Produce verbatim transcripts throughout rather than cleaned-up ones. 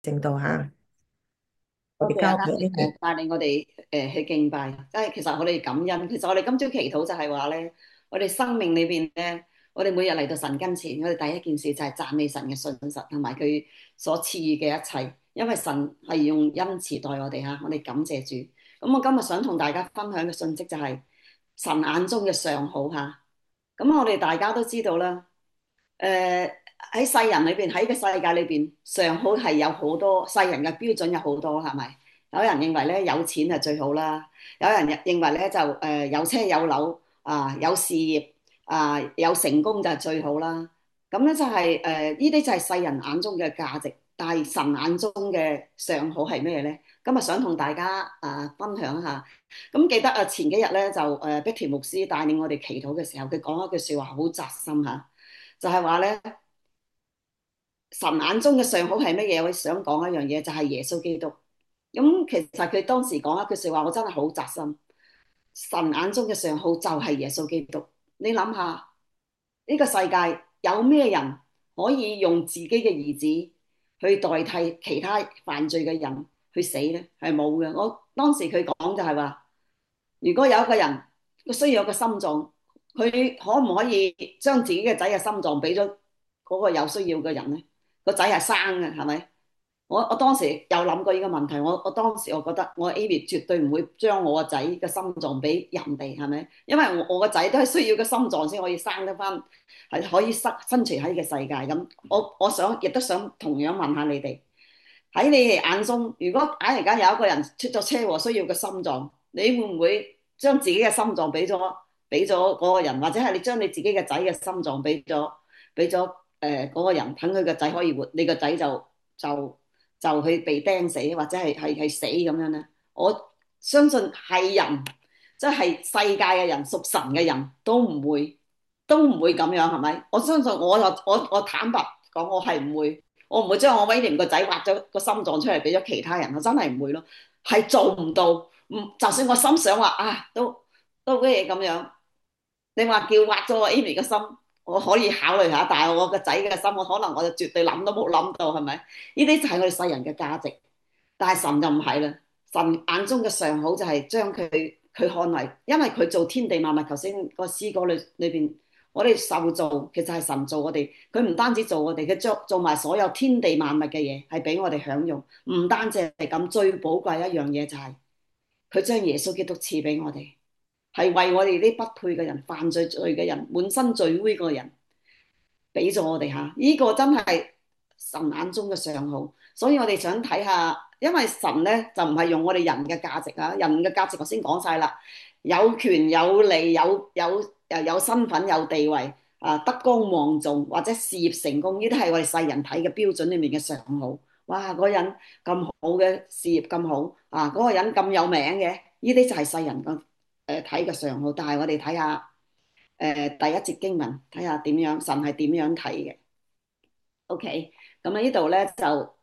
程度吓，我哋多謝阿交俾嘉誒 Amy。 帶領我哋誒去敬拜，即係其實我哋感恩。其實我哋今朝祈禱就係話咧，我哋生命裏邊咧，我哋每日嚟到神跟前，我哋第一件事就係讚美神嘅信實同埋佢所賜予嘅一切，因為神係用恩慈待我哋吓，我哋感謝主。咁我今日想同大家分享嘅信息就係神眼中嘅上好吓。咁我哋大家都知道啦。誒喺世人裏邊，喺個世界裏邊，上好係有好多世人嘅標準有好多，係咪？有人認為咧有錢係最好啦，有人認為咧就誒有車有樓啊，有事業啊，有成功就係最好啦。咁咧就係誒呢啲就係世人眼中嘅價值，但係神眼中嘅上好係咩咧？今日想同大家啊分享一下。咁記得啊前幾日咧就誒碧田牧師帶領我哋祈禱嘅時候，佢講一句説話好扎心嚇。就係話咧，神眼中嘅上好係乜嘢？我想講一樣嘢，就係耶穌基督。咁其實佢當時講一句說話，我真係好扎心。神眼中嘅上好就係耶穌基督。你諗下，呢個世界有咩人可以用自己嘅兒子去代替其他犯罪嘅人去死呢？係冇嘅。我當時佢講就係話，如果有一個人佢需要有個心臟，佢可唔可以將自己嘅仔嘅心臟俾咗嗰個有需要嘅人呢？個仔係生嘅，係咪？我我當時有諗過呢個問題，我我當時我覺得我 Amy 絕對唔會將我個仔嘅心臟俾人哋，係咪？因為我我個仔都係需要個心臟先可以生得翻，係可以生生存喺呢個世界。咁我我想亦都想同樣問下你哋，喺你哋眼中，如果假如間有一個人出咗車禍需要個心臟，你會唔會將自己嘅心臟俾咗俾咗嗰個人，或者係你將你自己嘅仔嘅心臟俾咗俾咗誒嗰個人，等佢個仔可以活，你個仔就就就去被釘死，或者係係係死咁樣咧？我相信係人，即係世界嘅人，屬神嘅人都唔會都唔會咁樣，係咪？我相信我就我我坦白講，我係唔會。我唔會將我威廉個仔挖咗個心臟出嚟俾咗其他人，我真係唔會咯，係做唔到。唔，就算我心想話啊，都都咩嘢咁樣。你話叫挖咗我 Amy 嘅心，我可以考慮下，但係我個仔嘅心，我可能我就絕對諗都冇諗到，係咪？呢啲就係我哋世人嘅價值，但係神就唔係啦。神眼中嘅上好就係將佢佢看為，因為佢做天地萬物。頭先個詩歌裏裏邊，我哋受造其實係神做我哋，佢唔單止做我哋，佢做做埋所有天地萬物嘅嘢，係俾我哋享用。唔單止係咁，最寶貴一樣嘢就係佢將耶穌基督賜俾我哋。係為我哋啲不配嘅人、犯罪罪嘅人、滿身罪污嘅人，俾咗我哋吓，呢、這個真係神眼中嘅上好。所以我哋想睇下，因為神咧就唔係用我哋人嘅價值啊，人嘅價值我先講晒啦，有權有利、有有誒有身份有地位啊，德高望重或者事業成功，呢啲係我哋世人睇嘅標準裏面嘅上好。哇！嗰個人咁好嘅事業咁好啊，嗰、那個人咁有名嘅，呢啲就係世人嘅誒睇嘅上好。但係我哋睇下誒第一節經文，睇下點樣神係點樣睇嘅。OK，咁喺呢度咧就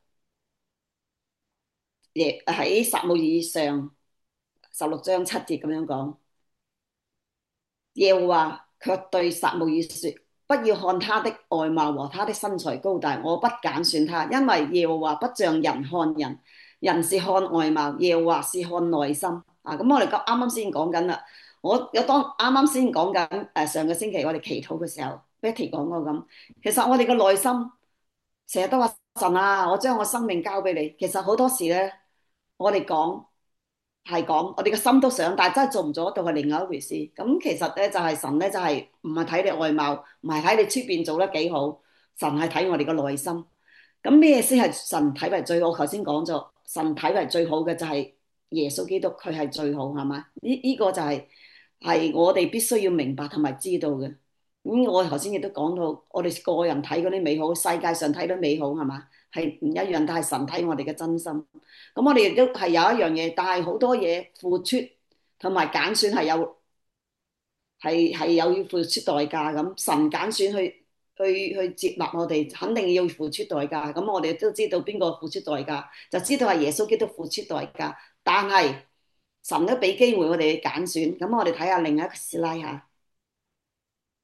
亦喺撒母耳上十六章七節咁樣講。耶和華卻對撒母耳說：不要看他的外貌和他的身材高大，我不揀選他，因為耶和華不像人看人，人是看外貌，耶和華是看內心。啊，咁我哋啱啱先講緊啦，我有當啱啱先講緊誒上個星期我哋祈禱嘅時候，Betty 講過咁，其實我哋嘅內心成日都話神啊，我將我生命交俾你。其實好多時咧，我哋講。係講，我哋個心都想，但係真係做唔做得到係另外一回事。咁其實咧就係神咧就係唔係睇你外貌，唔係睇你出邊做得幾好，神係睇我哋個內心。咁咩先係神睇為最好？我頭先講咗，神睇為最好嘅就係耶穌基督，佢係最好，係嘛？呢呢個就係係我哋必須要明白同埋知道嘅。咁我頭先亦都講到，我哋個人睇嗰啲美好，世界上睇到美好係嘛，係唔一樣，但係神睇我哋嘅真心。咁我哋亦都係有一樣嘢，但係好多嘢付出同埋揀選係有係係有要付出代價。咁神揀選去去去接納我哋，肯定要付出代價。咁我哋都知道邊個付出代價，就知道係耶穌基督付出代價。但係神都俾機會我哋去揀選。咁我哋睇下另一個師奶吓。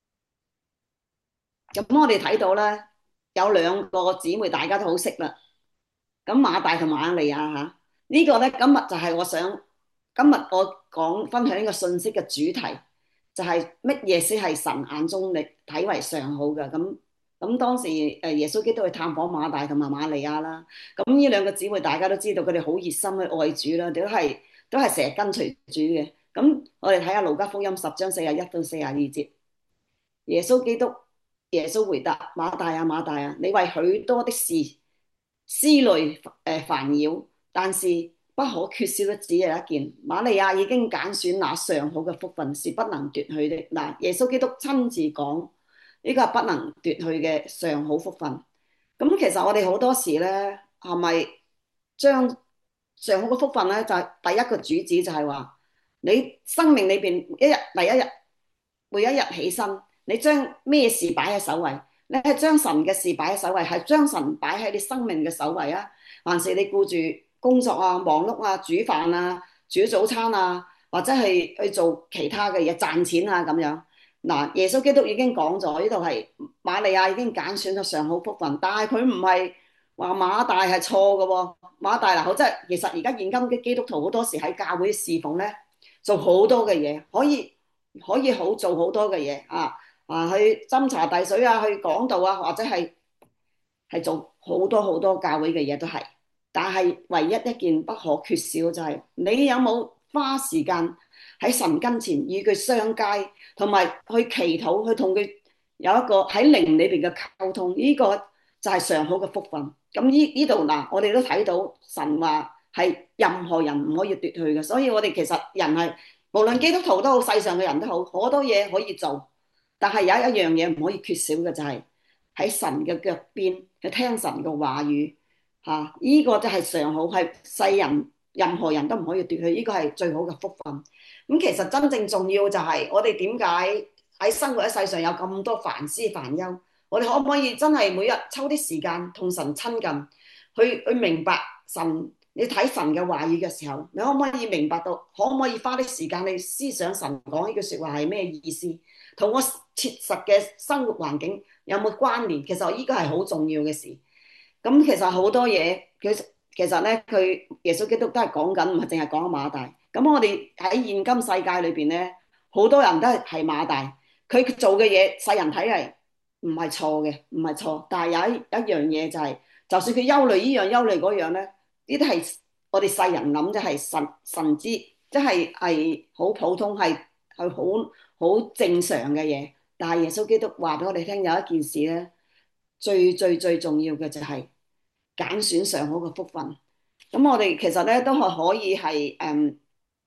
咁我哋睇到咧，有兩個姊妹大家都好識啦， 咁馬大同瑪利亞嚇，呢個咧今日就係我想今日我講分享呢個信息嘅主題，就係乜嘢先係神眼中你睇為上好嘅。咁咁當時誒耶穌基督去探訪馬大同埋瑪利亞啦，咁呢兩個姊妹大家都知道佢哋好熱心去愛主啦，都係都係成日跟隨主嘅。咁我哋睇下路加福音十章四十一到四十二節，耶穌基督耶穌回答馬大啊馬大啊，你為許多的事思慮誒煩擾，但是不可缺少的只有一件。瑪利亞已經揀選那上好嘅福分，是不能奪去的。嗱，耶穌基督親自講呢個係不能奪去嘅上好福分。咁其實我哋好多時咧，係咪將上好嘅福分咧，就係第一個主旨就係話，你生命裏邊一日第一日每一日起身，你將咩事擺喺首位？你係將神嘅事擺喺首位，係將神擺喺你生命嘅首位啊？還是你顧住工作啊、忙碌啊、煮飯啊、煮早餐啊，或者係去做其他嘅嘢賺錢啊咁樣？嗱，耶穌基督已經講咗，呢度係瑪利亞已經揀選咗上好福分，但係佢唔係話馬大係錯嘅喎。馬大嗱，好即係其實而家現今嘅基督徒好多時喺教會侍奉咧，做好多嘅嘢，可以可以好做好多嘅嘢啊！啊，去斟茶遞水啊，去講道啊，或者係係做好多好多教會嘅嘢都係，但係唯一一件不可缺少就係你有冇花時間喺神跟前與佢相交，同埋去祈禱，去同佢有一個喺靈裏邊嘅溝通，呢個就係上好嘅福分。咁呢呢度嗱，我哋都睇到神話係任何人唔可以奪去嘅，所以我哋其實人係無論基督徒都好，世上嘅人都好，好多嘢可以做。但係有一樣嘢唔可以缺少嘅就係喺神嘅腳邊去聽神嘅話語，吓、啊、呢、這個就係上好，係世人任何人都唔可以奪去，呢、這個係最好嘅福分。咁其實真正重要就係我哋點解喺生活喺世上有咁多煩思煩憂，我哋可唔可以真係每日抽啲時間同神親近，去去明白神？你睇神嘅話語嘅時候，你可唔可以明白到？可唔可以花啲時間去思想神講呢句說話係咩意思？同我切實嘅生活環境有冇關聯？其實呢個係好重要嘅事。咁其實好多嘢，佢其實咧，佢耶穌基督都係講緊，唔係淨係講馬大。咁我哋喺現今世界裏邊咧，好多人都係係馬大，佢做嘅嘢，世人睇嚟唔係錯嘅，唔係錯。但係有一一樣嘢就係，就算佢憂慮呢樣憂慮嗰樣咧，呢啲係我哋世人諗，就係神神之，即係係好普通，係係好好正常嘅嘢。但係耶穌基督話俾我哋聽，有一件事咧，最最最重要嘅就係揀選上好嘅福分。咁我哋其實咧都係可以係誒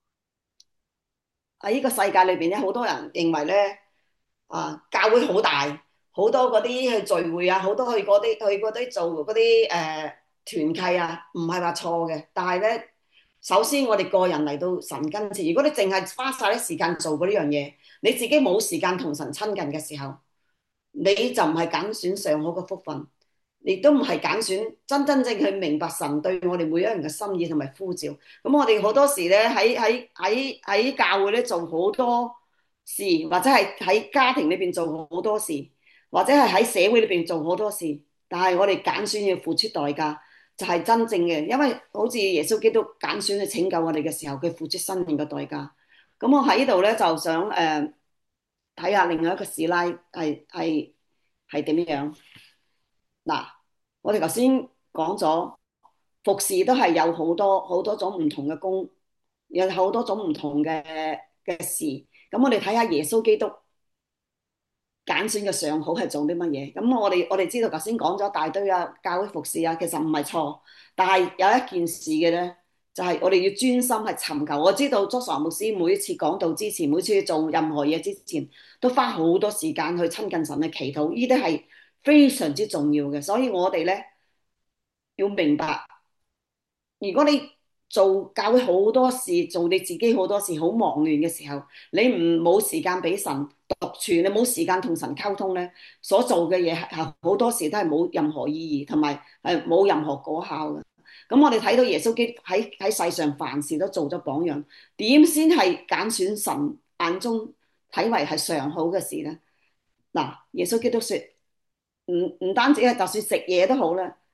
喺呢個世界裏邊咧，好多人認為咧啊，教會好大，好多嗰啲去聚會啊，好多去嗰啲去嗰啲做嗰啲誒團契啊，唔係話錯嘅。但係咧，首先我哋個人嚟到神跟前，如果你淨係花晒啲時間做嗰呢樣嘢，你自己冇時間同神親近嘅時候，你就唔係揀選上好嘅福分，亦都唔係揀選真真正去明白神對我哋每一個人嘅心意同埋呼召。咁我哋好多時咧喺喺喺喺教會咧做好多事，或者係喺家庭裏邊做好多事，或者係喺社會裏邊做好多事，但係我哋揀選要付出代價，就係真正嘅，因為好似耶穌基督揀選去拯救我哋嘅時候，佢付出生命嘅代價。咁我喺呢度咧就想誒睇下另外一個師奶係係係點樣。嗱，我哋頭先講咗服侍都係有好多好多種唔同嘅工，有好多種唔同嘅嘅事。咁我哋睇下耶穌基督揀選嘅上好係做啲乜嘢？咁我哋我哋知道頭先講咗一大堆啊，教會服侍啊，其實唔係錯，但係有一件事嘅咧，就係我哋要專心係尋求。我知道卓常牧師每一次講道之前，每次做任何嘢之前，都花好多時間去親近神嘅祈禱，呢啲係非常之重要嘅。所以我哋咧要明白，如果你做教會好多事，做你自己好多事，好忙亂嘅時候，你唔冇時間俾神獨處，你冇時間同神溝通咧，所做嘅嘢係好多時都係冇任何意義，同埋係冇任何果效嘅。咁我哋睇到耶穌基督喺喺世上凡事都做咗榜樣，點先係揀選神眼中睇為係上好嘅事咧？嗱，耶穌基督說，唔唔單止係，就算食嘢都好啦。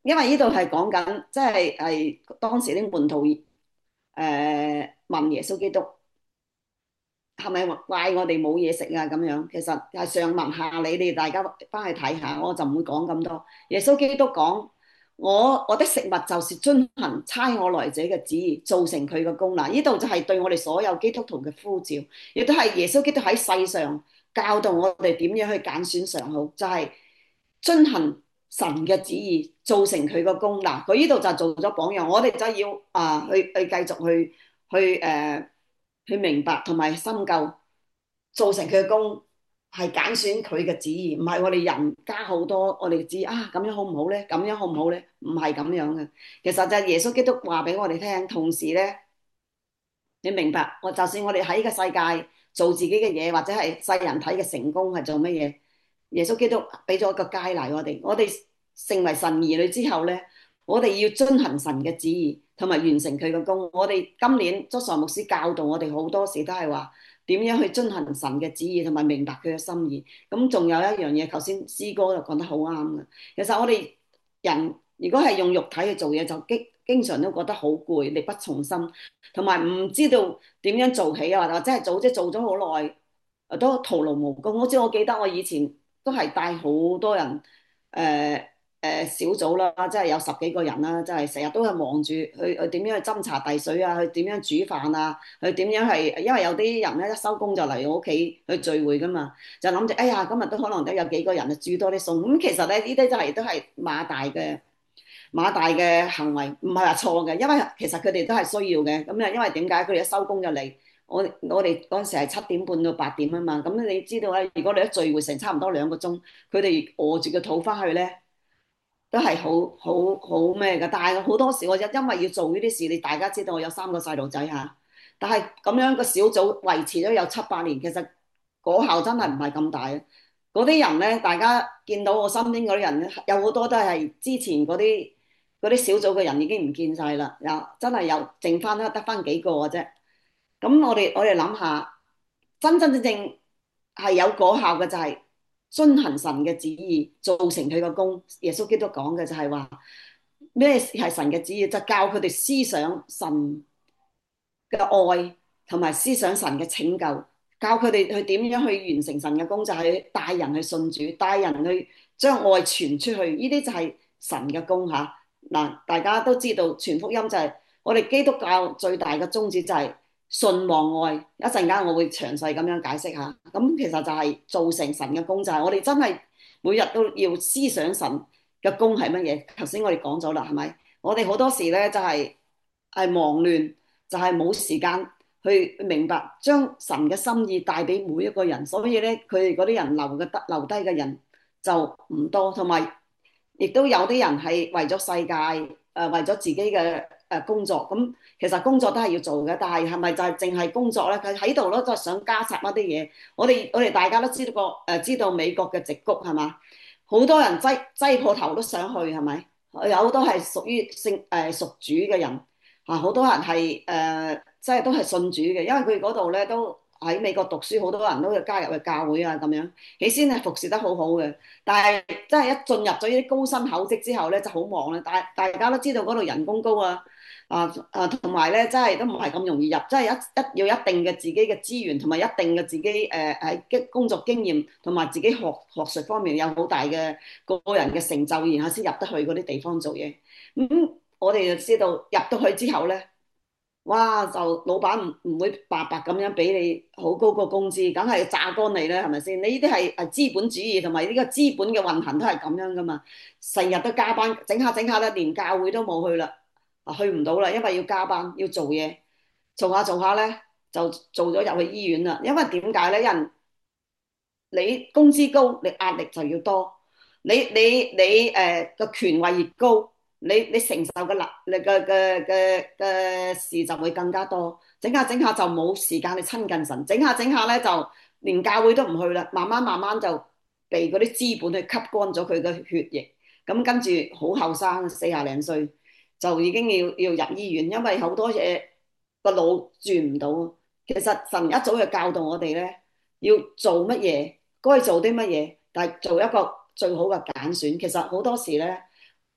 因為呢度係講緊，即係係當時啲門徒誒、呃、問耶穌基督係咪怪我哋冇嘢食啊？咁樣其實係上文下理，你哋大家翻去睇下，我就唔會講咁多。耶穌基督講：我我的食物就是遵行差我來者嘅旨意，做成佢嘅功能。呢度就係對我哋所有基督徒嘅呼召，亦都係耶穌基督喺世上教導我哋點樣去揀選上好，就係、是、遵行神嘅旨意，做成佢嘅功能。佢呢度就做咗榜樣，我哋就要啊去去繼續去去誒。呃去明白同埋深究，做成佢嘅功係揀選佢嘅旨意，唔係我哋人加好多我哋嘅旨意啊，咁樣好唔好咧？咁樣好唔好咧？唔係咁樣嘅。其實就係耶穌基督話俾我哋聽，同時咧，你明白，我就算我哋喺呢個世界做自己嘅嘢，或者係世人睇嘅成功係做乜嘢，耶穌基督俾咗一個佳麗我哋，我哋成為神兒女之後咧，我哋要遵行神嘅旨意，同埋完成佢嘅功。我哋今年周常牧師教導我哋好多時都係話點樣去遵行神嘅旨意，同埋明白佢嘅心意。咁仲有一樣嘢，頭先詩哥就講得好啱嘅。其實我哋人如果係用肉體去做嘢，就經經常都覺得好攰，力不從心，同埋唔知道點樣做起啊，或者係做即係做咗好耐，都徒勞無功。好似我記得我以前都係帶好多人，誒、呃、誒、呃、小組啦，即係有十幾個人啦，即係成日都係忙住去去點樣去斟茶遞水啊，去點樣煮飯啊，去點樣係，因為有啲人咧一收工就嚟我屋企去聚會噶嘛，就諗住哎呀今日都可能都有幾個人啊，煮多啲餸。咁其實咧呢啲就係都係馬大嘅。馬大嘅行為唔係話錯嘅，因為其實佢哋都係需要嘅。咁啊，因為點解佢哋一收工就嚟？我我哋嗰陣時係七點半到八點啊嘛。咁你知道咧，如果你一聚會成差唔多兩個鐘，佢哋餓住個肚翻去咧，都係好好好咩嘅。但係好多時我因因為要做呢啲事，你大家知道我有三個細路仔嚇，但係咁樣個小組維持咗有七八年，其實果效真係唔係咁大啊！嗰啲人咧，大家見到我身邊嗰啲人咧，有好多都係之前嗰啲嗰啲小組嘅人已經唔見晒啦，又真係又剩翻得得翻幾個嘅啫。咁我哋我哋諗下，真真正正係有果效嘅就係遵行神嘅旨意，做成佢個功。耶穌基督講嘅就係話咩係神嘅旨意，就教佢哋思想神嘅愛，同埋思想神嘅拯救，教佢哋去點樣去完成神嘅工作，就係帶人去信主，帶人去將愛傳出去。呢啲就係神嘅工吓。嗱，大家都知道傳福音就係我哋基督教最大嘅宗旨就係信望愛。一陣間我會詳細咁樣解釋下。咁其實就係做成神嘅工，就係我哋真係每日都要思想神嘅工係乜嘢。頭先我哋講咗啦，係咪？我哋好多時咧就係係忙亂。就係冇時間去明白將神嘅心意帶俾每一個人，所以咧佢哋嗰啲人留嘅得留低嘅人就唔多，同埋亦都有啲人係為咗世界，誒、呃、為咗自己嘅誒工作。咁其實工作都係要做嘅，但係係咪就係淨係工作咧？佢喺度咯，都係想加插一啲嘢。我哋我哋大家都知道個誒、呃、知道美國嘅矽谷係嘛？好多人擠擠破頭都想去係咪？有好多係屬於聖誒屬主嘅人。啊！好多人係誒、呃，即係都係信主嘅，因為佢嗰度咧都喺美國讀書，好多人都要加入去教會啊咁樣。起先係服侍得好好嘅，但係即係一進入咗呢啲高薪厚職之後咧，就好忙啦。大大家都知道嗰度人工高啊，啊啊，同埋咧，真係都唔係咁容易入，即係一一要一定嘅自己嘅資源，同埋一定嘅自己誒喺經工作經驗，同埋自己學學術方面有好大嘅個人嘅成就，然後先入得去嗰啲地方做嘢。咁、嗯我哋就知道入到去之後咧，哇！就老闆唔唔會白白咁樣俾你好高個工資，梗係榨乾你啦，係咪先？你呢啲係係資本主義，同埋呢個資本嘅運行都係咁樣噶嘛，成日都加班，整下整下咧，連教會都冇去啦，啊去唔到啦，因為要加班要做嘢，做下做下咧就做咗入去醫院啦。因為點解咧？人你工資高，你壓力就要多。你你你誒個權位越高，你你承受嘅壓力嘅嘅嘅嘅事就會更加多。整下整下就冇時間去親近神，整下整下咧就連教會都唔去啦。慢慢慢慢就被嗰啲資本去吸乾咗佢嘅血液。咁跟住好後生，四廿零歲就已經要要入醫院，因為好多嘢個腦轉唔到。其實神一早就教導我哋咧，要做乜嘢，該做啲乜嘢，但係做一個最好嘅揀選。其實好多時咧，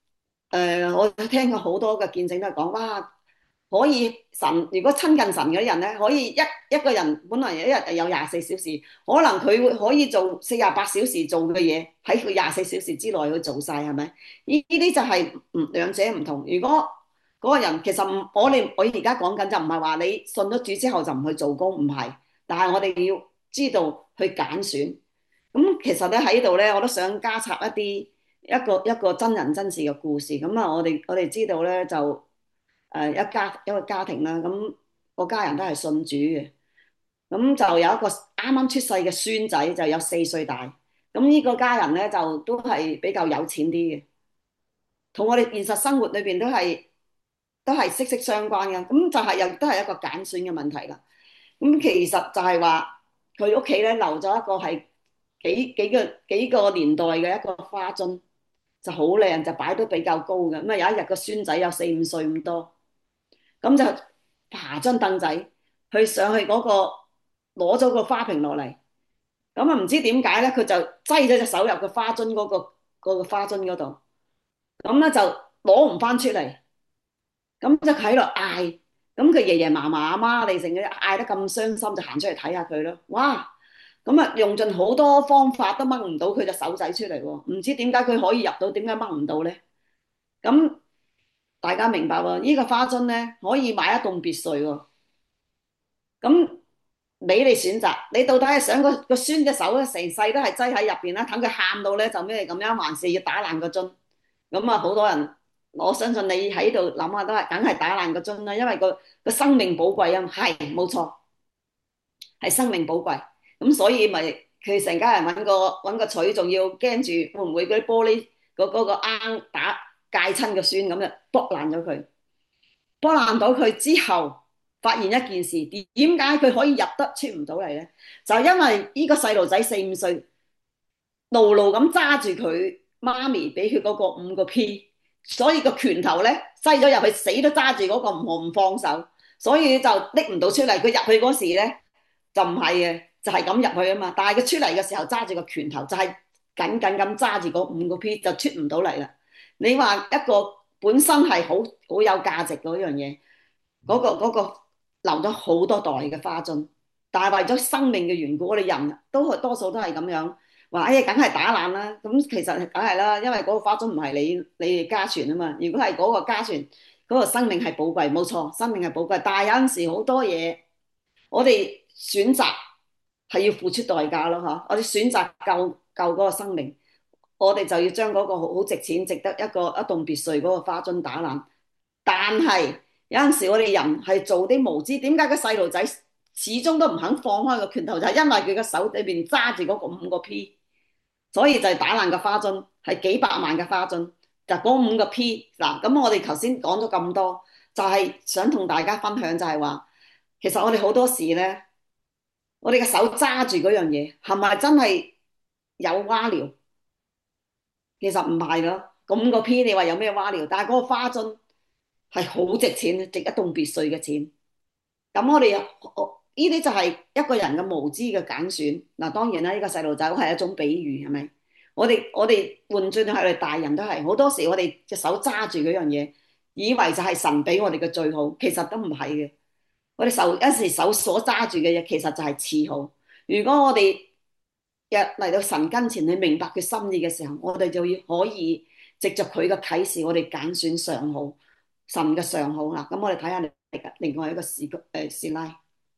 誒，我聽過好多嘅見證都係講，哇，可以神如果親近神嗰啲人咧，可以一一個人本來一日有廿四小時，可能佢會可以做四十八小時做嘅嘢，喺佢廿四小時之內去做晒，係咪？呢呢啲就係唔兩者唔同。如果嗰個人其實唔，我哋我而家講緊就唔係話你信咗主之後就唔去做工，唔係，但係我哋要知道去揀選。咁其實咧喺度咧，我都想加插一啲一個一個真人真事嘅故事。咁啊，我哋我哋知道咧就誒一家一個家庭啦，咁個家人都係信主嘅，咁就有一個啱啱出世嘅孫仔，就有四歲大。咁呢個家人咧就都係比較有錢啲嘅，同我哋現實生活裏邊都係都係息息相關嘅。咁就係又都係一個揀選嘅問題啦。咁其實就係話佢屋企咧留咗一個係幾幾個幾個年代嘅一個花樽，就好靚，就擺得比較高嘅。咁啊有一日個孫仔有四五歲咁多，咁就爬張凳仔去上去嗰個攞咗個花瓶落嚟。咁啊唔知點解咧，佢就擠咗隻手入個花樽嗰個嗰個花樽嗰度，咁咧就攞唔翻出嚟。咁就喺度嗌，咁佢爺爺嫲嫲阿媽你成日嗌得咁傷心，就行出嚟睇下佢咯。哇！咁啊用盡好多方法都掹唔到佢隻手仔出嚟喎，唔知點解佢可以入到，點解掹唔到咧？咁大家明白喎？呢個花樽咧可以買一棟別墅喎。咁俾你選擇，你到底係想個個孫隻手咧成世都係擠喺入邊啦，等佢喊到咧就咩咁樣，還是要打爛個樽？咁啊，好多人，我相信你喺度諗下都係，梗係打爛個樽啦，因為個個生命寶貴啊，係冇錯，係生命寶貴。咁所以咪佢成家人揾個揾個錘，仲要驚住會唔會嗰啲玻璃嗰嗰個罌打戒親個孫，咁就剝爛咗佢。剝爛到佢之後，發現一件事，點解佢可以入得出唔到嚟咧？就係因為呢個細路仔四五歲，牢牢咁揸住佢媽咪俾佢嗰個五個 P，所以個拳頭咧擠咗入去，死都揸住嗰個唔唔放手，所以就拎唔到出嚟。佢入去嗰時咧就唔係嘅，就係咁入去啊嘛。但係佢出嚟嘅時候揸住個拳頭，就係緊緊咁揸住嗰五個 P 就出唔到嚟啦。你話一個本身係好好有價值嗰樣嘢，嗰個嗰個留咗好多代嘅花樽，但係為咗生命嘅緣故，我哋人都多數都係咁樣。話哎呀，梗係打爛啦！咁其實梗係啦，因為嗰個花樽唔係你你哋家傳啊嘛。如果係嗰個家傳，嗰個生命係寶貴，冇錯，生命係寶貴。但係有陣時好多嘢，我哋選擇係要付出代價咯，嚇！我哋選擇救救嗰個生命，我哋就要將嗰個好好值錢、值得一個一棟別墅嗰個花樽打爛。但係有陣時我哋人係做啲無知，點解個細路仔始終都唔肯放開個拳頭？就係因為佢個手裏邊揸住嗰個五個 P。所以就係打爛個花樽，係幾百萬嘅花樽，就嗰五個 P 嗱。咁我哋頭先講咗咁多，就係想同大家分享，就係話，其實我哋好多時咧，我哋嘅手揸住嗰樣嘢，係咪真係有蛙聊？其實唔係咯，咁五個 P 你話有咩蛙聊？但係嗰個花樽係好值錢，值一棟別墅嘅錢。咁我哋呢啲就係一個人嘅無知嘅揀選。嗱，當然啦，呢個細路仔係一種比喻，係咪？我哋我哋換轉係我哋大人都係好多時，我哋隻手揸住嗰樣嘢，以為就係神俾我哋嘅最好，其實都唔係嘅。我哋手有時手所揸住嘅嘢，其實就係次好。如果我哋日嚟到神跟前，你明白佢心意嘅時候，我哋就要可以藉着佢嘅啟示，我哋揀選上好，神嘅上好啦。咁我哋睇下另外一個示誒示拉。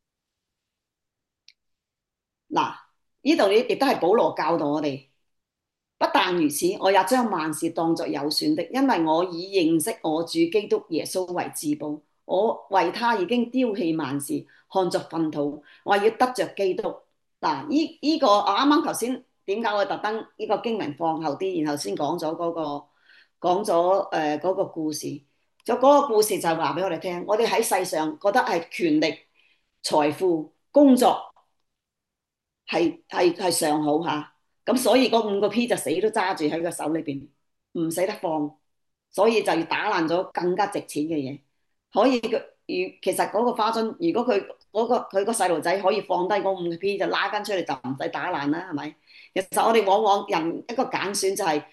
嗱，呢度亦都係保羅教導我哋，不但如此，我也將萬事當作有損的，因為我以認識我主基督耶穌為至寶。我為他已經丟棄萬事，看作糞土，我要得着基督。嗱，呢呢個我啱啱頭先點解我特登呢個經文放後啲，然後先講咗嗰個講咗誒嗰個故事。就嗰個故事就係話俾我哋聽，我哋喺世上覺得係權力、財富、工作。係係係上好吓，咁所以嗰五個 P 就死都揸住喺個手裏邊，唔捨得放，所以就要打爛咗更加值錢嘅嘢。可以佢如其實嗰個花樽，如果佢嗰個佢個細路仔可以放低嗰五個 P 就拉翻出嚟，就唔使打爛啦，係咪？其實我哋往往人一個揀選就係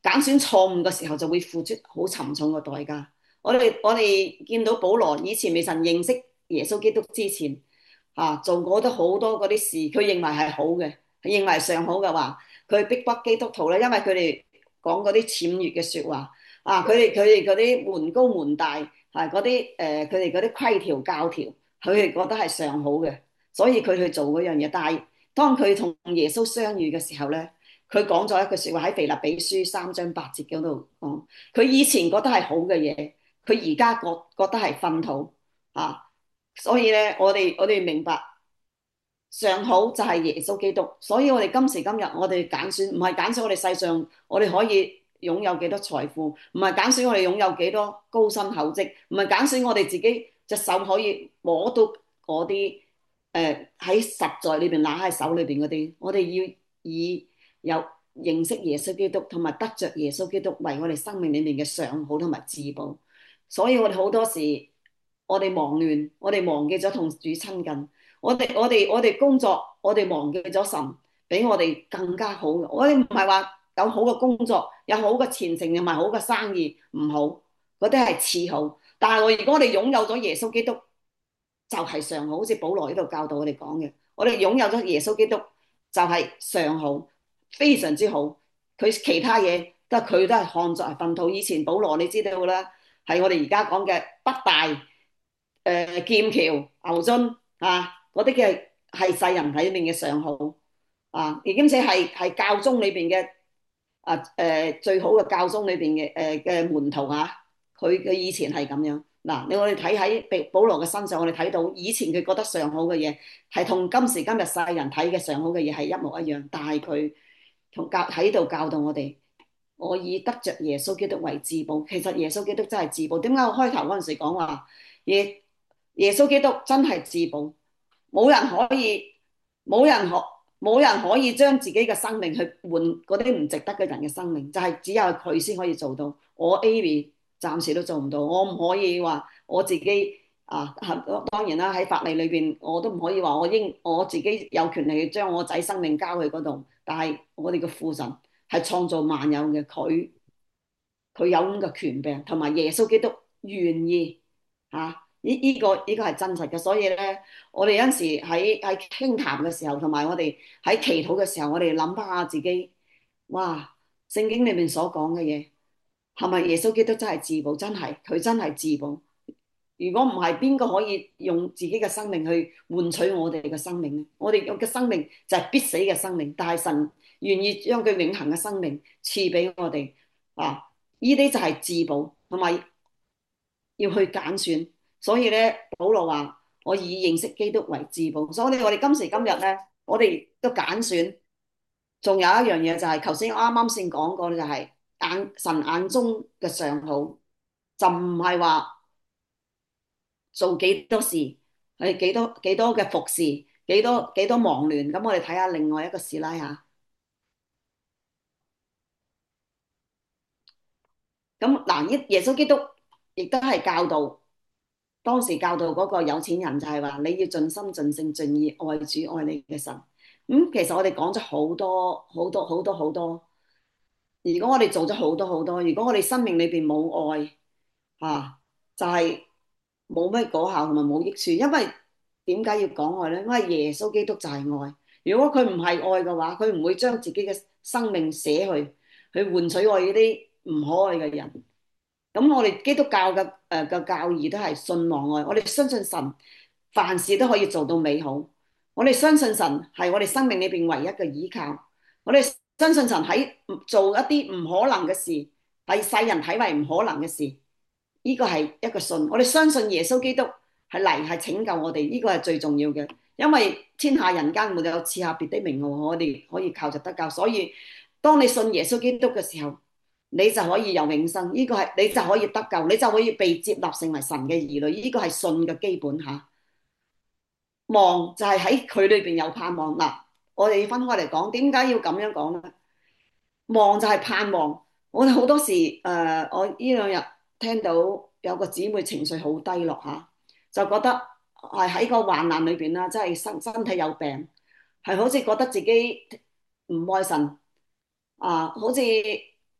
揀選錯誤嘅時候就會付出好沉重嘅代價。我哋我哋見到保羅以前未曾認識耶穌基督之前，啊做過都好多嗰啲事，佢認為係好嘅，佢認為上好嘅話，佢逼迫基督徒咧，因為佢哋講嗰啲僭越嘅説話，啊佢哋佢哋嗰啲門高門大，係嗰啲誒佢哋嗰啲規條教條，佢哋覺得係上好嘅，所以佢去做嗰樣嘢。但係當佢同耶穌相遇嘅時候咧，佢講咗一句説話喺腓立比書三章八節嗰度講，佢以前覺得係好嘅嘢，佢而家覺覺得係糞土啊！所以咧，我哋我哋明白上好就係耶穌基督，所以我哋今時今日我哋揀選唔係揀選我哋世上我哋可以擁有幾多財富，唔係揀選我哋擁有幾多高薪厚職，唔係揀選我哋自己隻手可以摸到嗰啲誒喺實在裏邊拿喺手裏邊嗰啲，我哋要以有認識耶穌基督同埋得着耶穌基督為我哋生命裏面嘅上好同埋至寶。所以我哋好多時我哋忙亂，我哋忘記咗同主親近。我哋我哋我哋工作，我哋忘記咗神比我哋更加好嘅。我哋唔係話有好嘅工作，有好嘅前程，又唔係好嘅生意唔好，嗰啲係次好。但係我如果我哋擁有咗耶穌基督，就係上好。好似保羅呢度教導我哋講嘅，我哋擁有咗耶穌基督就係上好，非常之好。佢其他嘢都係佢都係看作係糞土。以前保羅你知道啦，係我哋而家講嘅北大、誒、呃、劍橋、牛津啊。嗰啲嘅係世人睇裏面嘅上好啊，而兼且係係教宗裏邊嘅啊誒最好嘅教宗裏邊嘅誒嘅門徒啊，佢嘅以前係咁樣嗱。你我哋睇喺保羅嘅身上，我哋睇到以前佢覺得上好嘅嘢係同今時今日世人睇嘅上好嘅嘢係一模一樣，但係佢同教喺度教導我哋，我以得着耶穌基督為至寶。其實耶穌基督真係至寶。點解我開頭嗰陣時講話耶耶穌基督真係至寶？冇人可以，冇人可，冇人可以將自己嘅生命去換嗰啲唔值得嘅人嘅生命，就係只有佢先可以做到。我 Amy 暫時都做唔到，我唔可以話我自己啊，當然啦，喺法例裏邊我都唔可以話我應我自己有權利去將我仔生命交去嗰度。但係我哋嘅父神係創造萬有嘅，佢佢有咁嘅權柄，同埋耶穌基督願意嚇。呢呢個呢個係真實嘅。所以咧，我哋有陣時喺喺傾談嘅時候，同埋我哋喺祈禱嘅時候，我哋諗翻下自己，哇！聖經裏面所講嘅嘢係咪耶穌基督真係至寶？真係佢真係至寶。如果唔係，邊個可以用自己嘅生命去換取我哋嘅生命咧？我哋嘅生命就係必死嘅生命，但係神願意將佢永恆嘅生命賜俾我哋啊！呢啲就係至寶，同埋要去揀選。所以咧，保羅話：我以認識基督為至寶。所以我哋今時今日咧，我哋都揀選。仲有一樣嘢就係頭先我啱啱先講過，就係眼神眼中嘅上好，就唔係話做幾多事，係幾多幾多嘅服侍，幾多幾多忙亂。咁我哋睇下另外一個示拉下。咁嗱，耶耶穌基督亦都係教導。當時教導嗰個有錢人就係話，你要盡心盡性盡意愛主愛你嘅神。咁、嗯、其實我哋講咗好多好多好多好多。如果我哋做咗好多好多，如果我哋生命裏邊冇愛啊，就係冇咩果效同埋冇益處。因為點解要講愛呢？因為耶穌基督就係愛。如果佢唔係愛嘅話，佢唔會將自己嘅生命捨去，去換取我呢啲唔可愛嘅人。咁我哋基督教嘅誒嘅教義都係信望愛，我哋相信神凡事都可以做到美好，我哋相信神係我哋生命裏邊唯一嘅依靠，我哋相信神喺做一啲唔可能嘅事，係世人睇為唔可能嘅事，呢個係一個信。我哋相信耶穌基督係嚟係拯救我哋，呢個係最重要嘅，因為天下人間沒有賜下別的名號，我哋可以靠着得救。所以當你信耶穌基督嘅時候，你就可以有永生，呢個係你就可以得救，你就可以被接納成為神嘅兒女，呢個係信嘅基本吓。望就係喺佢裏邊有盼望嗱。我哋分開嚟講，點解要咁樣講咧？望就係盼望。我哋好多時誒、呃，我呢兩日聽到有個姊妹情緒好低落吓，就覺得係喺個患難裏邊啦，即係身身體有病，係好似覺得自己唔愛神啊，好似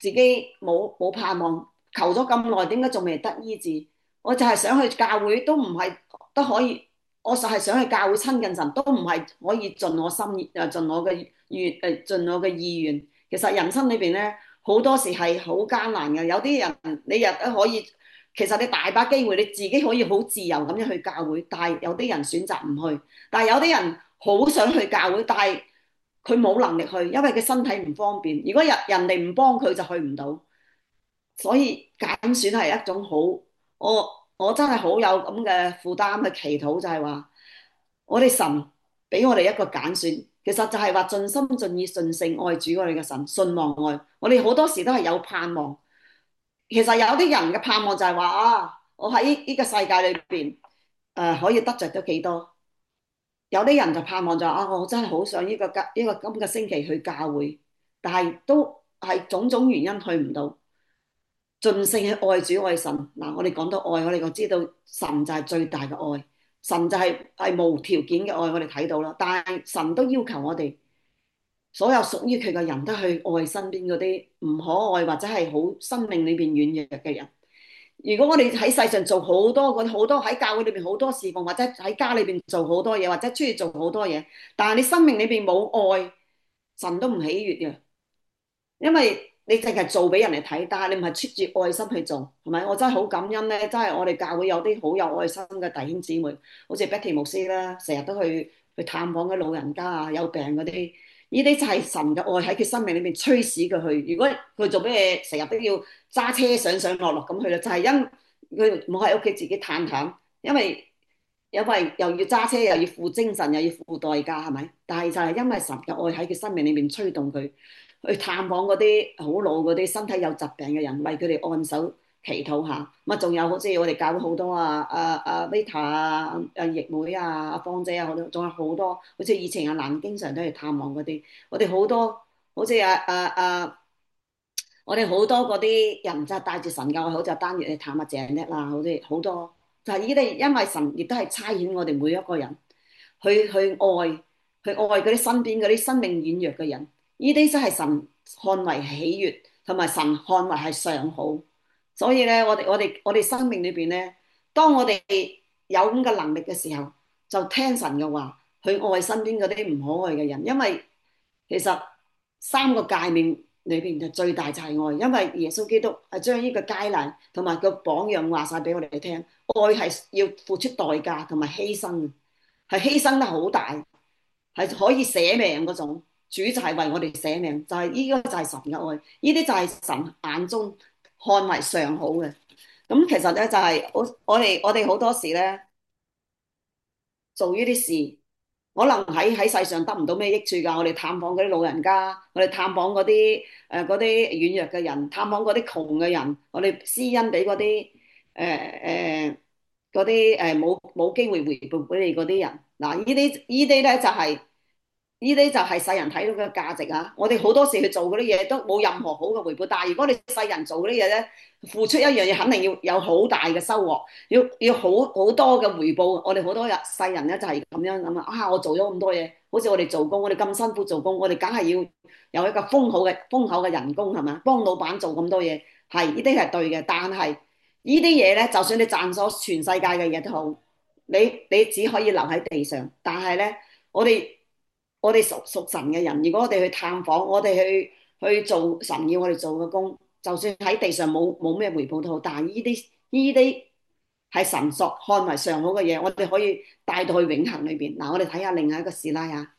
自己冇冇盼望，求咗咁耐，點解仲未得醫治？我就係想去教會，都唔係都可以。我就係想去教會親近神，都唔係可以盡我心意，誒盡我嘅願誒盡我嘅意願。其實人生裏邊咧，好多時係好艱難嘅。有啲人你日都可以，其實你大把機會，你自己可以好自由咁樣去教會，但係有啲人選擇唔去。但係有啲人好想去教會，但係佢冇能力去，因為佢身體唔方便。如果人人哋唔幫佢，就去唔到。所以揀選係一種好，我我真係好有咁嘅負擔去祈禱，就係話我哋神俾我哋一個揀選，其實就係話盡心盡意盡性愛主我哋嘅神，信望愛。我哋好多時都係有盼望，其實有啲人嘅盼望就係話啊，我喺呢個世界裏邊誒可以得着咗幾多？有啲人就盼望就話啊，我真係好想呢個呢個今個星期去教會，但係都係種種原因去唔到。盡性去愛主愛神嗱，我哋講到愛，我哋就知道神就係最大嘅愛，神就係係無條件嘅愛，我哋睇到啦。但係神都要求我哋所有屬於佢嘅人都去愛身邊嗰啲唔可愛或者係好生命裏邊軟弱嘅人。如果我哋喺世上做好多嗰好多喺教會裏邊好多事奉，或者喺家裏邊做好多嘢，或者出去做好多嘢，但係你生命裏邊冇愛，神都唔喜悅嘅。因為你淨係做俾人哋睇，但係你唔係出住愛心去做，係咪？我真係好感恩咧，真係我哋教會有啲好有愛心嘅弟兄姊妹，好似 Betty 牧師啦，成日都去去探訪啲老人家啊，有病嗰啲，呢啲就係神嘅愛喺佢生命裏面驅使佢去。如果佢做咩嘢，成日都要揸車上上落落咁去啦，就係因佢冇喺屋企自己嘆嘆，因為因為又要揸車，又要付精神，又要付代價，係咪？但係就係因為神嘅愛喺佢生命裏面驅動佢。去探訪嗰啲好老嗰啲身體有疾病嘅人，為佢哋按手祈禱下。咁啊，仲有好似我哋教會好多啊，阿阿 Vita 啊，阿奕妹啊，阿芳姐啊，好多，仲有好多，好似以前阿蘭經常都去探望嗰啲。我哋好多，好似阿阿阿，我哋好多嗰啲人就係帶住神嘅愛，好似單月去探阿鄭叻啦，好似好多。就係呢啲，因為神亦都係差遣我哋每一個人去去愛，去愛嗰啲身邊嗰啲生命軟弱嘅人。呢啲真係神看為喜悅，同埋神看為係上好。所以咧，我哋我哋我哋生命裏邊咧，當我哋有咁嘅能力嘅時候，就聽神嘅話，去愛身邊嗰啲唔可愛嘅人。因為其實三個誡命裏邊就最大就係愛，因為耶穌基督係將呢個佳難同埋個榜樣話晒俾我哋聽，愛係要付出代價同埋犧牲嘅，係犧牲得好大，係可以捨命嗰種。主就係為我哋捨命，就係呢個就係神嘅愛，呢啲就係神眼中看為上好嘅。咁其實咧就係我我哋我哋好多時咧做呢啲事，可能喺喺世上得唔到咩益處㗎。我哋探訪嗰啲老人家，我哋探訪嗰啲誒嗰啲軟弱嘅人，探訪嗰啲窮嘅人，我哋施恩俾嗰啲誒誒嗰啲誒冇冇機會回報俾你嗰啲人。嗱，呢啲呢啲咧就係、是。呢啲就係世人睇到嘅價值啊！我哋好多時去做嗰啲嘢都冇任何好嘅回報，但係如果你世人做嗰啲嘢咧，付出一樣嘢肯定要有好大嘅收穫，要要好好多嘅回報。我哋好多日世人咧就係咁樣咁啊！啊，我做咗咁多嘢，好似我哋做工，我哋咁辛苦做工，我哋梗係要有一個豐厚嘅豐厚嘅人工係咪？幫老闆做咁多嘢，係呢啲係對嘅。但係呢啲嘢咧，就算你賺咗全世界嘅嘢都好，你你只可以留喺地上。但係咧，我哋我哋屬屬神嘅人，如果我哋去探訪，我哋去去做神要我哋做嘅工，就算喺地上冇冇咩回報都好，但係呢啲呢啲係神所看為上好嘅嘢，我哋可以帶到去永恆裏邊。嗱，我哋睇下另外一個示拉啊，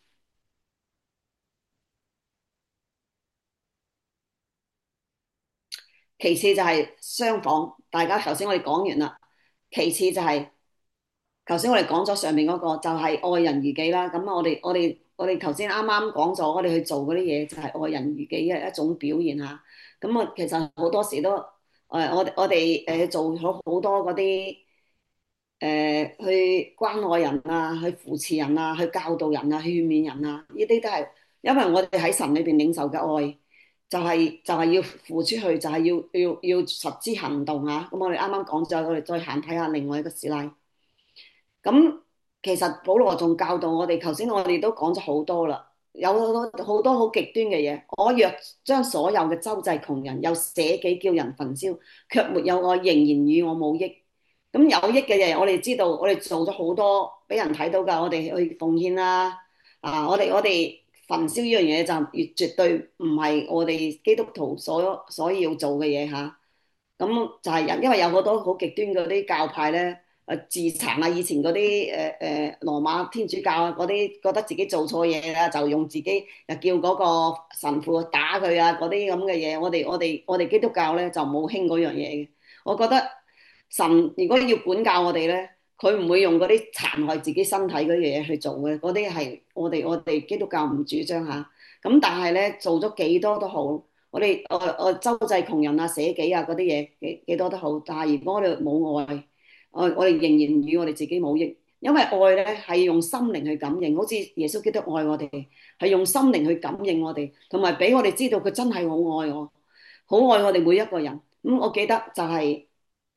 其次就係相仿，大家頭先我哋講完啦，其次就係、是。頭先我哋講咗上面嗰個就係愛人如己啦，咁啊我哋我哋我哋頭先啱啱講咗，我哋去做嗰啲嘢就係愛人如己嘅一種表現嚇。咁啊其實好多時都誒我我哋誒做咗好多嗰啲誒去關愛人啊，去扶持人啊，去教導人啊，去勸勉人啊，呢啲都係因為我哋喺神裏邊領受嘅愛，就係就係要付出去，就係要要要實施行動嚇。咁我哋啱啱講咗，我哋再行睇下另外一個示例。咁其實保羅仲教導我哋，頭先我哋都講咗好多啦。 有好多好多好極端嘅嘢。我若將所有嘅周濟窮人，又捨己叫人焚燒，卻沒有愛，仍然與我無益。咁有益嘅嘢，我哋知道，我哋做咗好多俾人睇到㗎。我哋去奉獻啦，啊，我哋我哋焚燒呢樣嘢就越絕對唔係我哋基督徒所所要做嘅嘢嚇。咁就係因因為有好多好極端嗰啲教派咧，誒自殘啊，以前嗰啲誒誒羅馬天主教啊嗰啲，覺得自己做錯嘢啦，就用自己又叫嗰個神父打佢啊嗰啲咁嘅嘢。我哋我哋我哋基督教咧就冇興嗰樣嘢嘅。我覺得神如果要管教我哋咧，佢唔會用嗰啲殘害自己身體嗰啲嘢去做嘅。嗰啲係我哋我哋基督教唔主張嚇。咁但係咧做咗幾多都好。我哋我我周濟窮人啊、捨己啊嗰啲嘢幾幾多都好，但係如果我哋冇愛，我我哋仍然與我哋自己冇益，因為愛咧係用心靈去感應，好似耶穌基督愛我哋，係用心靈去感應我哋，同埋俾我哋知道佢真係好愛我，好愛我哋每一個人。咁我記得就係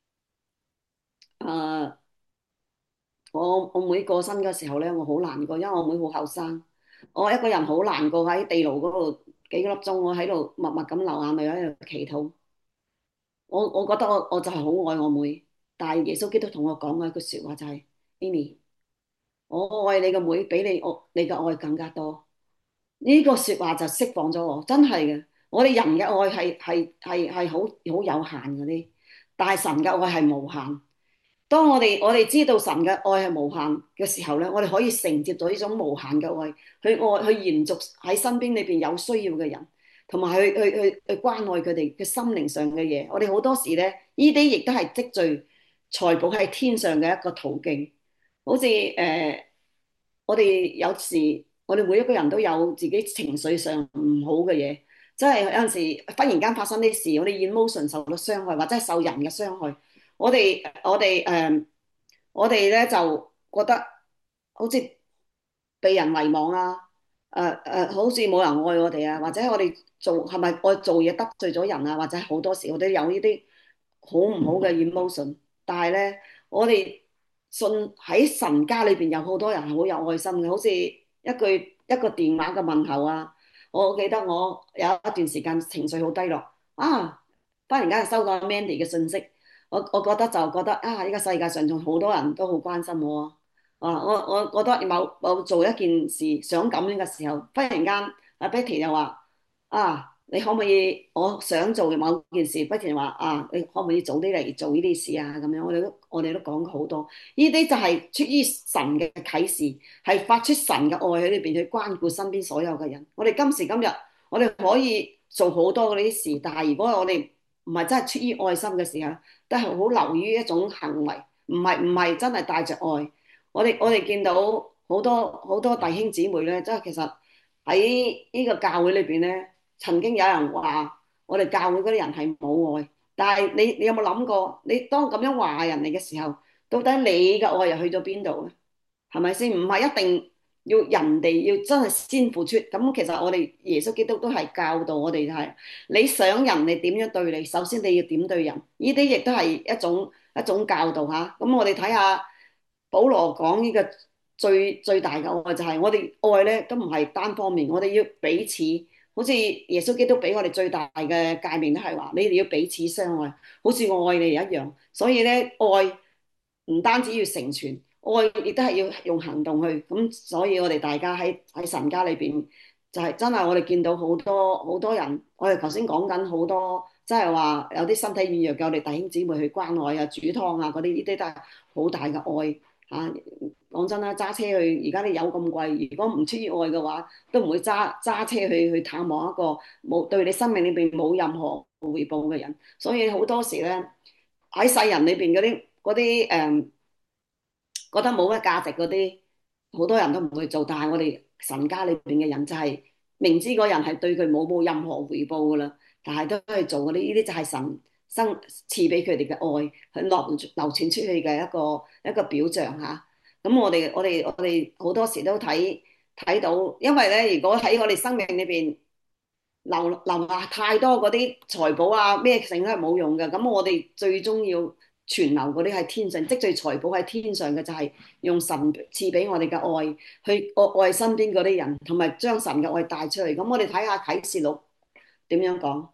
誒我我妹過身嘅時候咧，我好難過，因為我妹好後生，我一個人好難過喺地牢嗰度幾粒鐘，我喺度默默咁流眼淚喺度祈禱。我我覺得我我就係好愛我妹，但係耶穌基督同我講嘅一句說話就係：Amy，我愛你個妹比你我你嘅愛更加多。呢個說話就釋放咗我，真係嘅。我哋人嘅愛係係係係好好有限嗰啲，但係神嘅愛係無限。當我哋我哋知道神嘅愛係無限嘅時候咧，我哋可以承接咗呢種無限嘅愛，去愛去延續喺身邊裏邊有需要嘅人，同埋去去去去關愛佢哋嘅心靈上嘅嘢。我哋好多時咧，呢啲亦都係積聚財寶喺天上嘅一個途徑。好似誒、呃，我哋有時我哋每一個人都有自己情緒上唔好嘅嘢，即係有陣時忽然間發生啲事，我哋 emotion 受到傷害，或者係受人嘅傷害。我哋我哋誒、呃，我哋咧就覺得好似被人遺忘啊，誒、呃、誒、呃，好似冇人愛我哋啊，或者我哋做係咪我做嘢得罪咗人啊，或者好多時我哋有呢啲好唔好嘅 emotion，但係咧我哋信喺神家裏邊有好多人係好有愛心嘅，好似一句一個電話嘅問候啊。我記得我有一段時間情緒好低落啊，忽然間收到 Mandy 嘅信息。我我覺得就覺得啊，呢個世界上仲好多人都好關心我啊！啊，我我覺得某某做一件事想咁樣嘅時候，忽然間阿 Betty 又話啊，你可唔可以？我想做嘅某件事，Betty 話啊，你可唔可以早啲嚟做呢啲事啊？咁樣我哋都我哋都講過好多，呢啲就係出於神嘅啟示，係發出神嘅愛喺裏邊去關顧身邊所有嘅人。我哋今時今日，我哋可以做好多嗰啲事，但係如果我哋唔係真係出於愛心嘅時候，都係好流於一種行為，唔係唔係真係帶着愛。我哋我哋見到好多好多弟兄姊妹咧，即係其實喺呢個教會裏邊咧，曾經有人話我哋教會嗰啲人係冇愛，但係你你有冇諗過，你當咁樣話人哋嘅時候，到底你嘅愛又去咗邊度咧？係咪先？唔係一定要人哋要真係先付出。咁其實我哋耶穌基督都係教導我哋係，你想人哋點樣對你，首先你要點對人。呢啲亦都係一種一種教導吓。咁我哋睇下保羅講呢個最最大嘅愛就係我哋愛咧都唔係單方面，我哋要彼此。好似耶穌基督俾我哋最大嘅誡命都係話，你哋要彼此相愛，好似我愛你一樣。所以咧，愛唔單止要成全，愛亦都係要用行動去。咁所以我哋大家喺喺神家裏邊，就係真係我哋見到好多好多人。我哋頭先講緊好多，即係話有啲身體軟弱嘅，我哋弟兄姊妹去關愛啊、煮湯啊嗰啲，呢啲都係好大嘅愛嚇。講真啦，揸車去而家啲油咁貴，如果唔出於愛嘅話，都唔會揸揸車去去探望一個冇對你生命裏邊冇任何回報嘅人。所以好多時咧喺世人裏邊嗰啲嗰啲誒覺得冇乜價值嗰啲，好多人都唔會做。但係我哋神家裏邊嘅人就係明知嗰人係對佢冇冇任何回報噶啦，但係都去做嗰啲，呢啲就係神生賜俾佢哋嘅愛，去流流傳出去嘅一個一個表象吓。咁我哋我哋我哋好多時都睇睇到，因為咧如果喺我哋生命裏邊留留下太多嗰啲財寶啊咩性都係冇用嘅。咁我哋最終要存留嗰啲係天上積聚財寶喺天上嘅，就係用神賜俾我哋嘅愛去愛愛身邊嗰啲人，同埋將神嘅愛帶出嚟。咁我哋睇下啟示錄點樣講。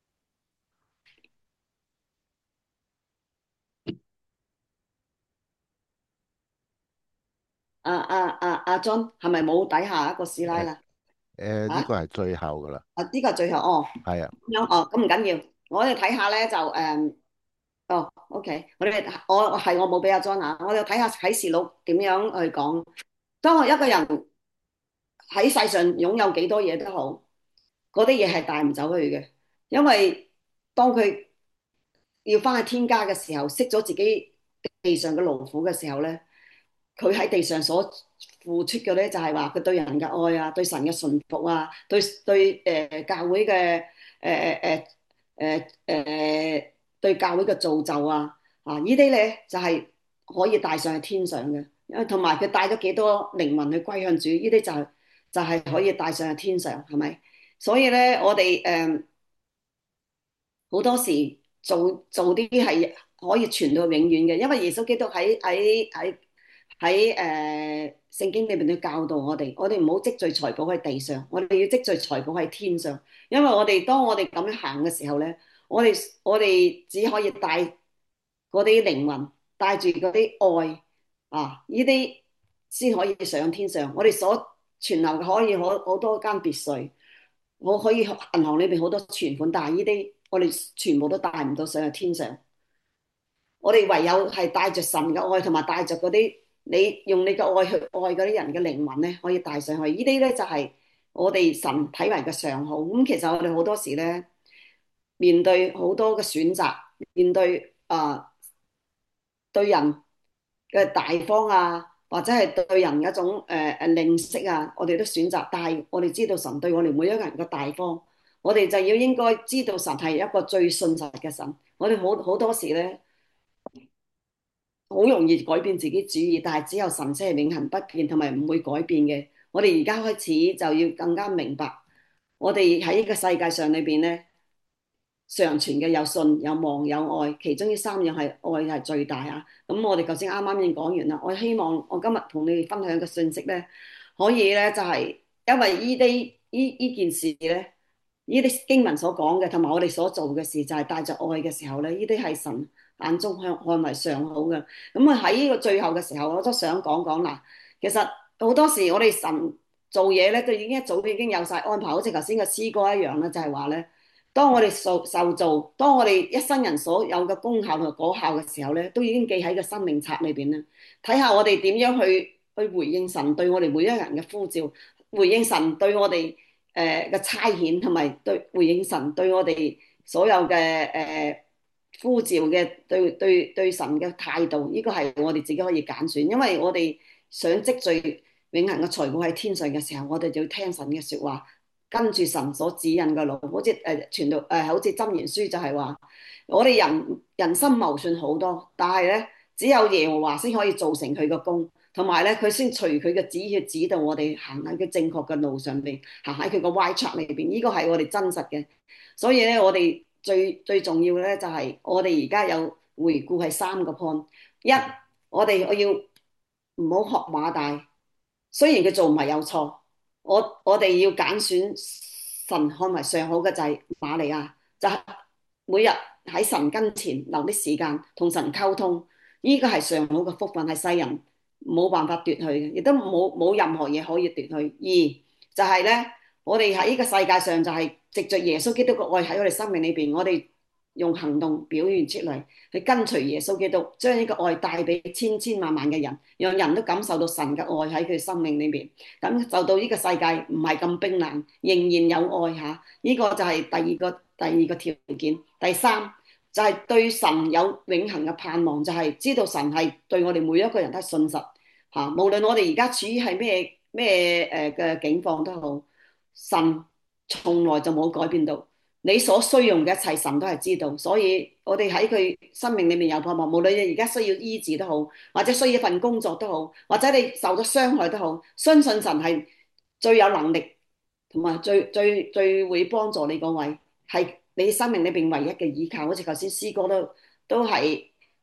阿阿阿阿 John 係咪冇底下一個師奶誒啦？ 誒，呢啊個係最後噶啦。 啊呢個係最後哦， 係啊。 咁樣哦，咁唔緊要，我哋睇下咧就誒。哦，OK，我哋我係我冇俾阿 John 啊，我哋睇下啟示錄點樣去講。當我一個人喺世上擁有幾多嘢都好，嗰啲嘢係帶唔走去嘅，因為當佢要翻去天家嘅時候，識咗自己地上嘅勞苦嘅時候咧，佢喺地上所付出嘅咧就係話佢對人嘅愛啊，對神嘅順服啊，對對誒、呃、教會嘅誒誒誒誒誒對教會嘅造就啊，啊呢啲咧就係、是、可以帶上去天上嘅，因為同埋佢帶咗幾多靈魂去歸向主，呢啲就係、是、就係、是、可以帶上去天上，係咪？所以咧，我哋誒好多時做做啲係可以傳到永遠嘅，因為耶穌基督喺喺喺喺誒聖經裏邊都教導我哋，我哋唔好積聚財寶喺地上，我哋要積聚財寶喺天上。因為我哋當我哋咁樣行嘅時候咧，我哋我哋只可以帶嗰啲靈魂，帶住嗰啲愛啊，呢啲先可以上天上。我哋所存留嘅可以好好多間別墅。我可以銀行裏邊好多存款，但係呢啲我哋全部都帶唔到上去天上。我哋唯有係帶着神嘅愛，同埋帶着嗰啲你用你嘅愛去愛嗰啲人嘅靈魂咧，可以帶上去。呢啲咧就係我哋神睇為嘅上好。咁其實我哋好多時咧，面對好多嘅選擇，面對啊、呃、對人嘅大方啊，或者係對人一種誒誒吝嗇啊，我哋都選擇。但係我哋知道神對我哋每一個人嘅大方，我哋就要應該知道神係一個最信實嘅神。我哋好好多時咧，好容易改變自己主意，但係只有神先係永恆不變同埋唔會改變嘅。我哋而家開始就要更加明白，我哋喺呢個世界上裏邊咧。常存嘅有信有望有愛，其中呢三樣係愛係最大啊！咁我哋頭先啱啱已經講完啦。我希望我今日同你哋分享嘅信息咧，可以咧就係因為呢啲呢呢件事咧，呢啲經文所講嘅，同埋我哋所做嘅事，就係帶着愛嘅時候咧，呢啲係神眼中看看為上好嘅。咁啊喺呢個最後嘅時候，我都想講講嗱，其實好多時我哋神做嘢咧，都已經一早已經有晒安排，好似頭先個詩歌一樣啦，就係話咧。當我哋受受造，當我哋一生人所有嘅功效同埋果效嘅時候咧，都已經記喺個生命冊裏邊啦。睇下我哋點樣去去回應神對我哋每一個人嘅呼召，回應神對我哋誒嘅差遣，同埋對回應神對我哋所有嘅誒、呃、呼召嘅對對對神嘅態度。呢個係我哋自己可以揀選，因為我哋想積聚永恆嘅財富喺天上嘅時候，我哋就要聽神嘅說話。跟住神所指引嘅路，好似誒傳道誒，好似箴言書就係話，我哋人人心謀算好多，但係咧只有耶和華先可以造成佢嘅功，同埋咧佢先隨佢嘅旨意去指導我哋行喺佢正確嘅路上邊，行喺佢個歪track裏邊。呢個係我哋真實嘅，所以咧我哋最最重要嘅咧就係我哋而家有回顧係三個 point。一，我哋我要唔好學馬大，雖然佢做唔係有錯。我我哋要揀選神看為上好嘅就係瑪利亞，就係每日喺神跟前留啲時間同神溝通，呢個係上好嘅福分，係世人冇辦法奪去嘅，亦都冇冇任何嘢可以奪去。二就係咧，我哋喺呢個世界上就係藉着耶穌基督嘅愛喺我哋生命裏邊，我哋用行動表現出嚟，去跟隨耶穌基督，將呢個愛帶俾千千萬萬嘅人，讓人都感受到神嘅愛喺佢生命裏邊，咁就到呢個世界唔係咁冰冷，仍然有愛吓。呢個就係第二個第二個條件。第三就係對神有永恆嘅盼望，就係知道神係對我哋每一個人都係信實吓，無論我哋而家處於係咩咩誒嘅境況都好，神從來就冇改變到。你所需用嘅一切，神都係知道，所以我哋喺佢生命裏面有盼望。無論你而家需要醫治都好，或者需要一份工作都好，或者你受咗傷害都好，相信神係最有能力同埋最最最會幫助你嗰位，係你生命裏邊唯一嘅依靠。好似頭先詩歌都都係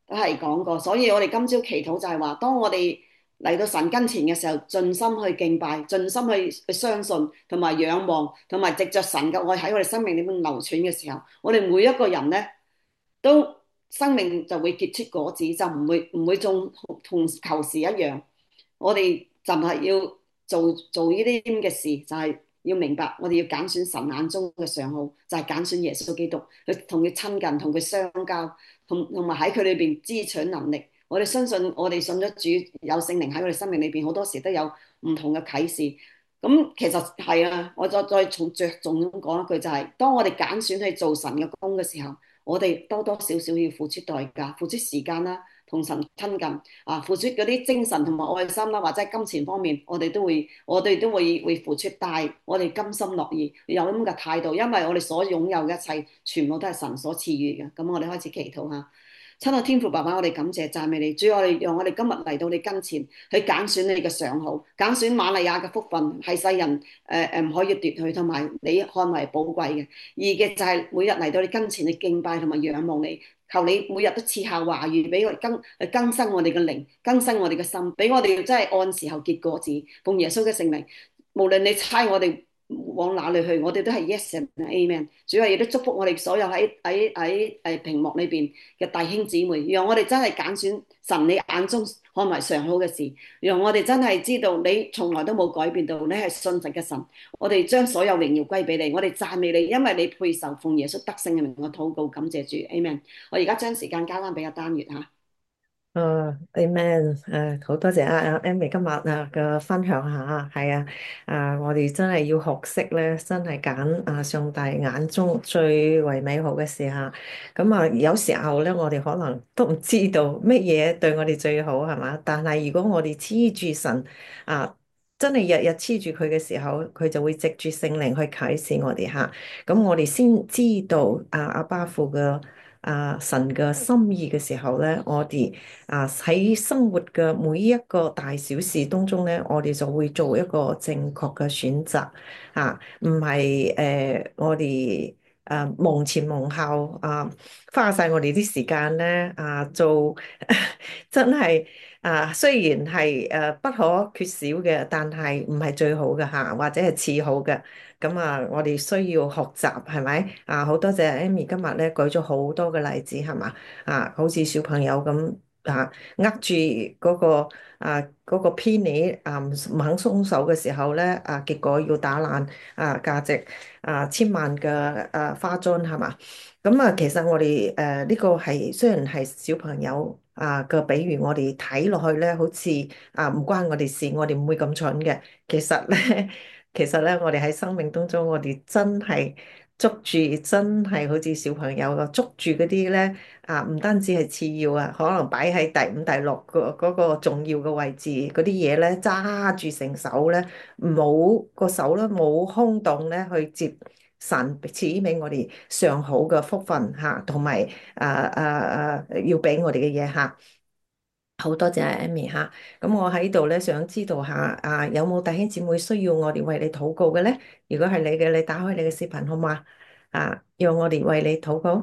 都係講過，所以我哋今朝祈禱就係話，當我哋嚟到神跟前嘅時候，盡心去敬拜，盡心去去相信，同埋仰望，同埋藉着神嘅愛喺我哋生命裏面流轉嘅時候，我哋每一個人咧都生命就會結出果子，就唔會唔會仲同舊時一樣。我哋就係要做做呢啲咁嘅事，就係要明白，我哋要揀選神眼中嘅上好，就係揀選耶穌基督，去同佢親近，同佢相交，同同埋喺佢裏邊支取能力。我哋相信，我哋信咗主，有聖靈喺我哋生命裏邊，好多時都有唔同嘅啟示。咁其實係啊，我再再從着重咁講一句，就係當我哋揀選去做神嘅工嘅時候，我哋多多少少要付出代價，付出時間啦，同神親近啊，付出嗰啲精神同埋愛心啦，或者係金錢方面，我哋都會，我哋都會會付出，但係我哋甘心樂意有咁嘅態度，因為我哋所擁有嘅一切，全部都係神所賜予嘅。咁我哋開始祈禱下。親愛天父爸爸，我哋感謝讚美你，主，我哋讓我哋今日嚟到你跟前，去揀選你嘅上好，揀選瑪利亞嘅福分係世人誒誒唔可以奪去，同埋你看為寶貴嘅。二嘅就係每日嚟到你跟前去敬拜同埋仰望你，求你每日都賜下話語俾我哋更去更新我哋嘅靈，更新我哋嘅心，俾我哋真係按時候結果子，奉耶穌嘅聖名，無論你差我哋往哪裏去，我哋都係 yes and amen。主啊，亦都祝福我哋所有喺喺喺誒屏幕裏邊嘅弟兄姊妹，讓我哋真係揀選神你眼中看為上好嘅事，讓我哋真係知道你從來都冇改變到，你係信實嘅神。我哋將所有榮耀歸俾你，我哋讚美你，因為你配受，奉耶穌得勝嘅名，我禱告感謝主，amen。我而家將時間交翻俾阿丹月吓。 啊，Amen，誒，好多謝阿阿 Amy 今日啊嘅分享下，係啊，啊，我哋真係要學識咧，真係揀啊上帝眼中最為美好嘅事吓。咁啊，有時候咧，我哋可能都唔知道乜嘢對我哋最好，係嘛？但係如果我哋黐住神啊，真係日日黐住佢嘅時候，佢就會藉住聖靈去啟示我哋吓。咁我哋先知道啊阿爸父嘅啊神嘅心意嘅時候咧，我哋啊喺生活嘅每一個大小事當中咧，我哋就會做一個正確嘅選擇啊，唔係誒我哋誒忙前忙後啊，花晒我哋啲時間咧啊做真係啊雖然係誒不可缺少嘅，但係唔係最好嘅吓，或者係次好嘅。咁啊，我哋需要學習，係咪？啊，好多謝 Amy 今日咧舉咗好多嘅例子，係嘛？啊，好似小朋友咁啊，握住嗰個啊嗰個 penny 啊唔唔肯鬆手嘅時候咧，啊結果要打爛啊價值啊千萬嘅啊花樽，係嘛？咁啊，其實我哋誒呢個係雖然係小朋友啊嘅比喻，我哋睇落去咧，好似啊唔關我哋事，我哋唔會咁蠢嘅。其實咧。其實咧，我哋喺生命當中，我哋真係捉住，真係好似小朋友咁捉住嗰啲咧啊，唔單止係次要啊，可能擺喺第五、第六個嗰個重要嘅位置，嗰啲嘢咧揸住成手咧，冇個手咧冇空洞咧去接神賜俾我哋上好嘅福分嚇，同埋啊啊啊要俾我哋嘅嘢嚇。好多謝 Amy 吓，咁我喺度咧想知道下啊，有冇弟兄姊妹需要我哋為你禱告嘅咧？如果係你嘅，你打開你嘅視頻好嘛？啊，讓我哋為你禱告。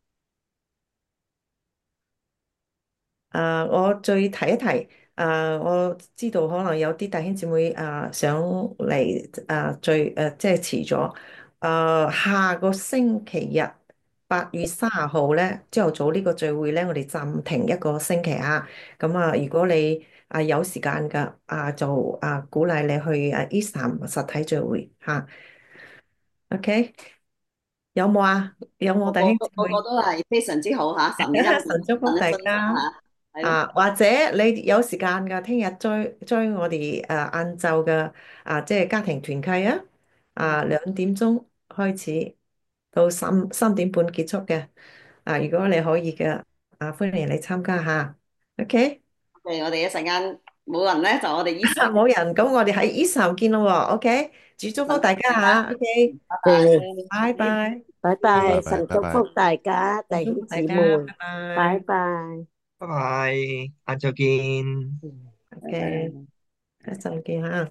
啊，我再提一提，啊，我知道可能有啲弟兄姊妹啊想嚟啊，最誒即係遲咗。啊，下個星期日八月三十號咧，朝頭早呢個聚會咧，我哋暫停一個星期啊。咁啊，如果你啊有時間㗎，啊就啊鼓勵你去啊 Eastham 實體聚會嚇。OK，有冇啊？有冇個弟個都個個兄姊妹？ 都係非常之好吓，神嘅恩典， 神祝福神嘅大信實家。 吓，係咯。 啊，或者你有時間㗎，聽日追追我哋誒晏晝嘅啊，即係家庭團契啊，啊兩點鐘開始到三三點半結束嘅。啊，如果你可以嘅，啊歡迎你參加下。OK， OK，我哋一陣間冇人咧，就我哋 Eason 冇人，咁我哋喺 East 後見咯喎。OK，主祝福大家吓。OK， 拜誒， 拜。 拜拜， 拜拜， 拜拜， 神祝福拜拜。 大家，弟祝福兄姊大家， 妹， 拜拜。 拜拜。 拜拜，晏晝見。 嗯。 拜拜。 OK，一陣見吓。